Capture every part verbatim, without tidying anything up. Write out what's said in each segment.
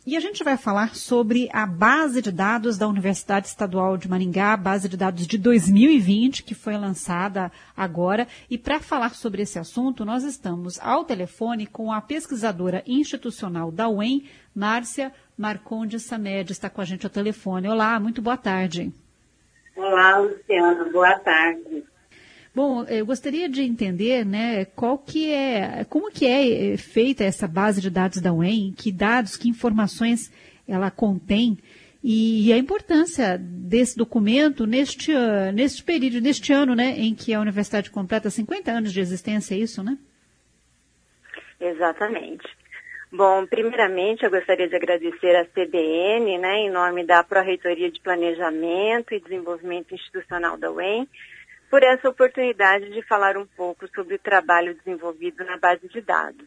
E a gente vai falar sobre a base de dados da Universidade Estadual de Maringá, base de dados de dois mil e vinte, que foi lançada agora. E para falar sobre esse assunto, nós estamos ao telefone com a pesquisadora institucional da U E M, Márcia Marcondes Samed, está com a gente ao telefone. Olá, muito boa tarde. Olá, Luciana, boa tarde. Bom, eu gostaria de entender, né, qual que é, como que é feita essa base de dados da U E M, que dados, que informações ela contém e, e a importância desse documento neste, neste período, neste ano, né, em que a universidade completa cinquenta anos de existência, é isso, né? Exatamente. Bom, primeiramente eu gostaria de agradecer à C B N, né, em nome da Pró-Reitoria de Planejamento e Desenvolvimento Institucional da U E M, por essa oportunidade de falar um pouco sobre o trabalho desenvolvido na base de dados.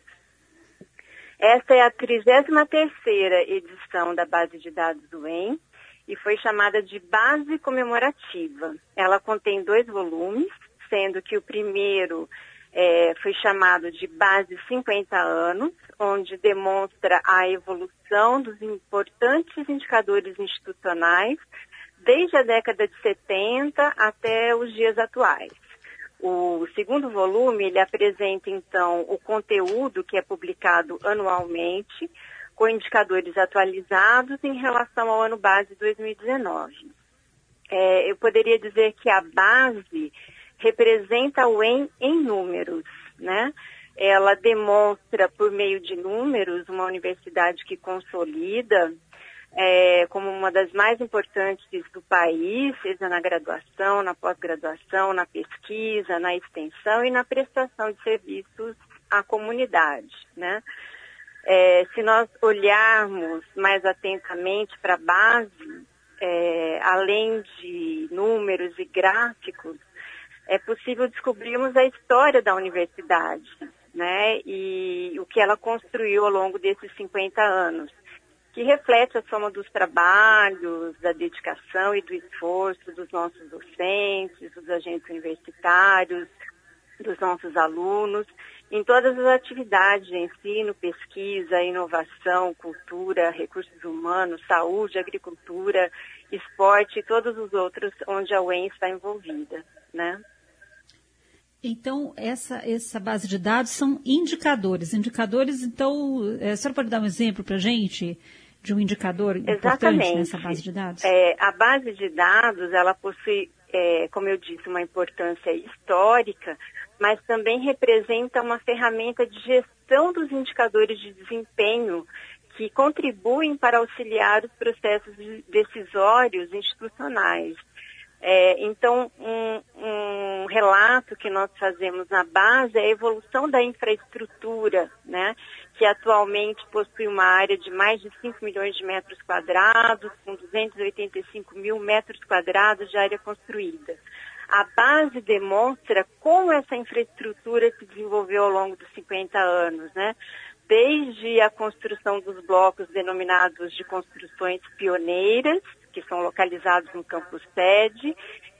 Esta é a trigésima terceira edição da base de dados do U E M e foi chamada de Base Comemorativa. Ela contém dois volumes, sendo que o primeiro é, foi chamado de Base cinquenta anos, onde demonstra a evolução dos importantes indicadores institucionais desde a década de setenta até os dias atuais. O segundo volume, ele apresenta, então, o conteúdo que é publicado anualmente, com indicadores atualizados em relação ao ano base dois mil e dezenove. É, eu poderia dizer que a base representa a U E M em números, né? Ela demonstra, por meio de números, uma universidade que consolida É, como uma das mais importantes do país, seja na graduação, na pós-graduação, na pesquisa, na extensão e na prestação de serviços à comunidade, né? É, se nós olharmos mais atentamente para a base, é, além de números e gráficos, é possível descobrirmos a história da universidade, né? E o que ela construiu ao longo desses cinquenta anos. Que reflete a soma dos trabalhos, da dedicação e do esforço dos nossos docentes, dos agentes universitários, dos nossos alunos, em todas as atividades de ensino, pesquisa, inovação, cultura, recursos humanos, saúde, agricultura, esporte e todos os outros onde a U E M está envolvida, né? Então, essa, essa base de dados são indicadores. Indicadores, então, a senhora pode dar um exemplo para a gente de um indicador importante Exatamente. Nessa base de dados? É, a base de dados, ela possui, é, como eu disse, uma importância histórica, mas também representa uma ferramenta de gestão dos indicadores de desempenho que contribuem para auxiliar os processos decisórios institucionais. É, então, um, um relato que nós fazemos na base é a evolução da infraestrutura, né, que atualmente possui uma área de mais de cinco milhões de metros quadrados, com duzentos e oitenta e cinco mil metros quadrados de área construída. A base demonstra como essa infraestrutura se desenvolveu ao longo dos cinquenta anos, né? Desde a construção dos blocos denominados de construções pioneiras, que são localizados no campus sede,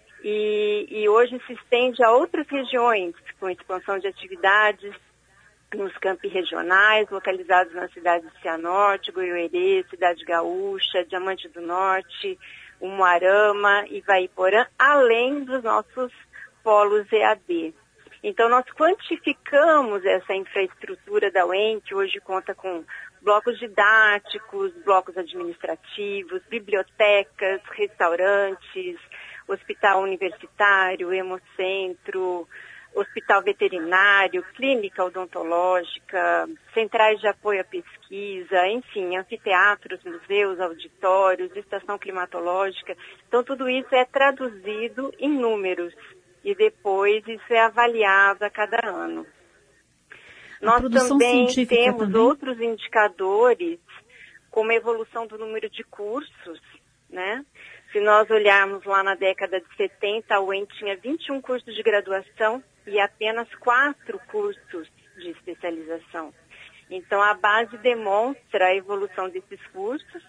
e, e hoje se estende a outras regiões, com expansão de atividades nos campi regionais, localizados nas cidades de Cianorte, Goiôerê, Cidade Gaúcha, Diamante do Norte, Umuarama, Ivaiporã, além dos nossos polos E A D. Então, nós quantificamos essa infraestrutura da U E M, que hoje conta com blocos didáticos, blocos administrativos, bibliotecas, restaurantes, hospital universitário, hemocentro, hospital veterinário, clínica odontológica, centrais de apoio à pesquisa, enfim, anfiteatros, museus, auditórios, estação climatológica. Então, tudo isso é traduzido em números e depois isso é avaliado a cada ano. Nós também temos também. outros indicadores, como a evolução do número de cursos, né? Se nós olharmos lá na década de setenta, a U E M tinha vinte e um cursos de graduação e apenas quatro cursos de especialização. Então, a base demonstra a evolução desses cursos.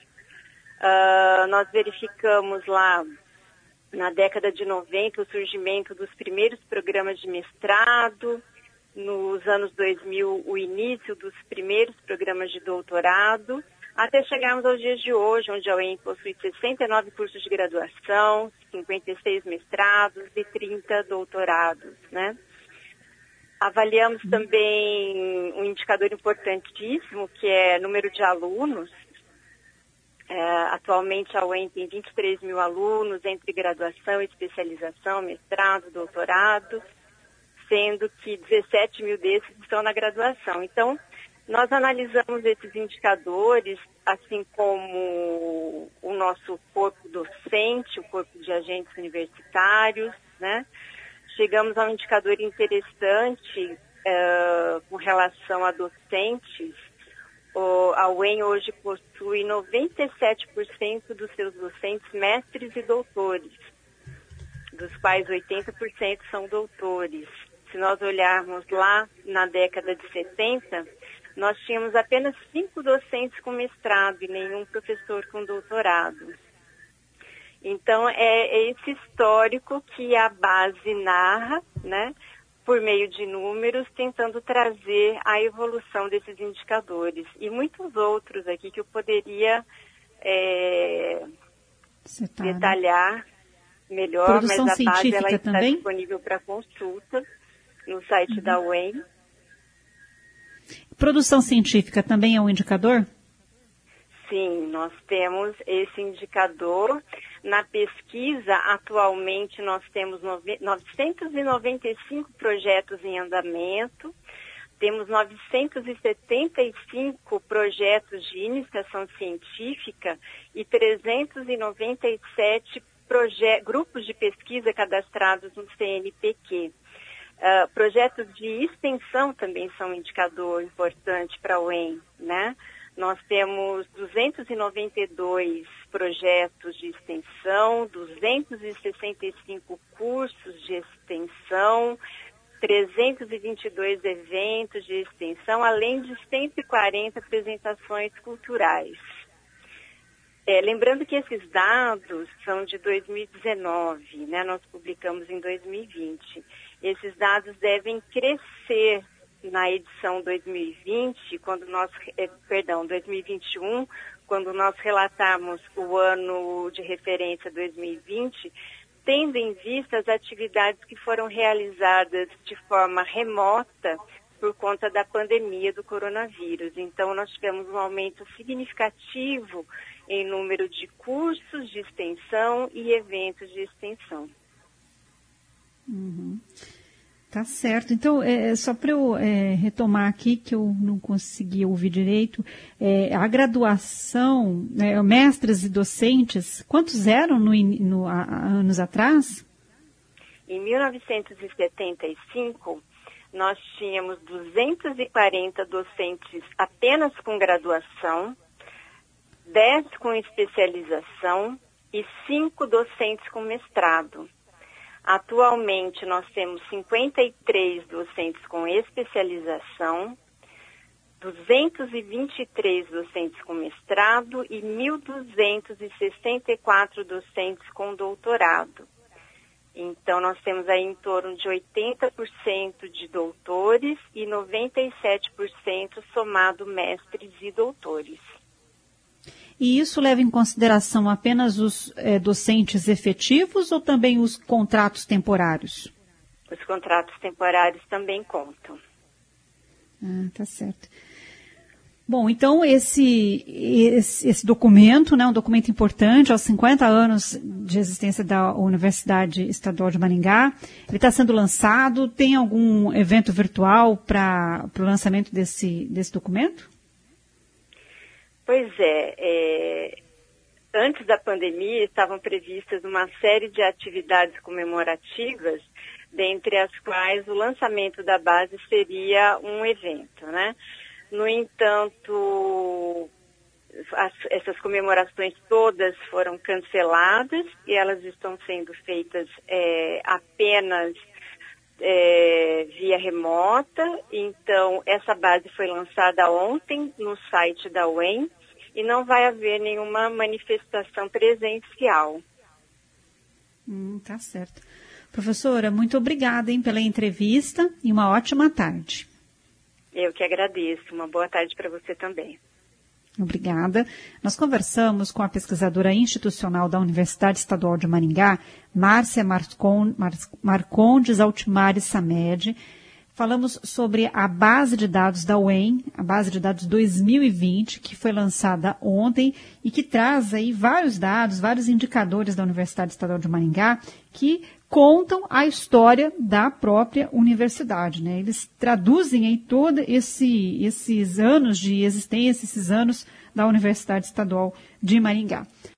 Uh, nós verificamos lá, na década de noventa, o surgimento dos primeiros programas de mestrado, nos anos dois mil, o início dos primeiros programas de doutorado, até chegarmos aos dias de hoje, onde a U E M possui sessenta e nove cursos de graduação, cinquenta e seis mestrados e trinta doutorados, né? Avaliamos também um indicador importantíssimo, que é número de alunos. É, atualmente a U E M tem vinte e três mil alunos entre graduação, especialização, mestrado, doutorado, sendo que dezessete mil desses estão na graduação. Então, nós analisamos esses indicadores, assim como o nosso corpo docente, o corpo de agentes universitários, né? Chegamos a um indicador interessante uh, com relação a docentes. O, a U E M hoje possui noventa e sete por cento dos seus docentes mestres e doutores, dos quais oitenta por cento são doutores. Se nós olharmos lá na década de setenta, nós tínhamos apenas cinco docentes com mestrado e nenhum professor com doutorado. Então, é esse histórico que a base narra, né, por meio de números, tentando trazer a evolução desses indicadores. E muitos outros aqui que eu poderia é, tá, detalhar, né, melhor, Produção mas a base ela está também? disponível para consulta no site uhum. da U E M. Produção científica também é um indicador? Sim, nós temos esse indicador. Na pesquisa, atualmente, nós temos novecentos e noventa e cinco projetos em andamento, temos novecentos e setenta e cinco projetos de iniciação científica e trezentos e noventa e sete grupos de pesquisa cadastrados no C N P Q. Uh, projetos de extensão também são um indicador importante para a U E M, né? Nós temos duzentos e noventa e dois projetos de extensão, duzentos e sessenta e cinco cursos de extensão, trezentos e vinte e dois eventos de extensão, além de cento e quarenta apresentações culturais. É, lembrando que esses dados são de dois mil e dezenove, né? Nós publicamos em dois mil e vinte. Esses dados devem crescer na edição dois mil e vinte, quando nós, perdão, dois mil e vinte e um, quando nós relatarmos o ano de referência dois mil e vinte, tendo em vista as atividades que foram realizadas de forma remota por conta da pandemia do coronavírus. Então, nós tivemos um aumento significativo em número de cursos de extensão e eventos de extensão. Uhum. Tá certo. Então, é, só para eu é, retomar aqui, que eu não consegui ouvir direito, é, a graduação, é, mestres e docentes, quantos eram no, no, há anos atrás? Em mil novecentos e setenta e cinco, nós tínhamos duzentos e quarenta docentes apenas com graduação, dez com especialização e cinco docentes com mestrado. Atualmente, nós temos cinquenta e três docentes com especialização, duzentos e vinte e três docentes com mestrado e mil duzentos e sessenta e quatro docentes com doutorado. Então, nós temos aí em torno de oitenta por cento de doutores e noventa e sete por cento somado mestres e doutores. E isso leva em consideração apenas os é, docentes efetivos ou também os contratos temporários? Os contratos temporários também contam. Ah, tá certo. Bom, então esse, esse, esse documento, né, um documento importante, aos cinquenta anos de existência da Universidade Estadual de Maringá, ele está sendo lançado. Tem algum evento virtual para o lançamento desse, desse documento? Pois é, é, antes da pandemia estavam previstas uma série de atividades comemorativas, dentre as quais o lançamento da base seria um evento, né? No entanto, as, essas comemorações todas foram canceladas e elas estão sendo feitas é, apenas É, via remota. Então, essa base foi lançada ontem no site da U E M e não vai haver nenhuma manifestação presencial. Hum, tá certo. Professora, muito obrigada, hein, pela entrevista e uma ótima tarde. Eu que agradeço. Uma boa tarde para você também. Obrigada. Nós conversamos com a pesquisadora institucional da Universidade Estadual de Maringá, Márcia Marcondes Altimares Samed. Falamos sobre a base de dados da U E M, a base de dados dois mil e vinte, que foi lançada ontem e que traz aí vários dados, vários indicadores da Universidade Estadual de Maringá que contam a história da própria universidade, né? Eles traduzem aí todos esse, esses anos de existência, esses anos da Universidade Estadual de Maringá.